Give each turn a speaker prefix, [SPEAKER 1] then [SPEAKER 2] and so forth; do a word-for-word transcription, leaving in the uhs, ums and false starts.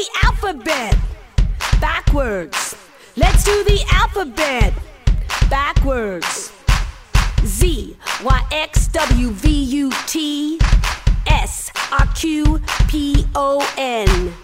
[SPEAKER 1] alphabet backwards. Let's do the alphabet backwards. Z, Y, X, W, V, U, T, S, R, Q, P, O, N.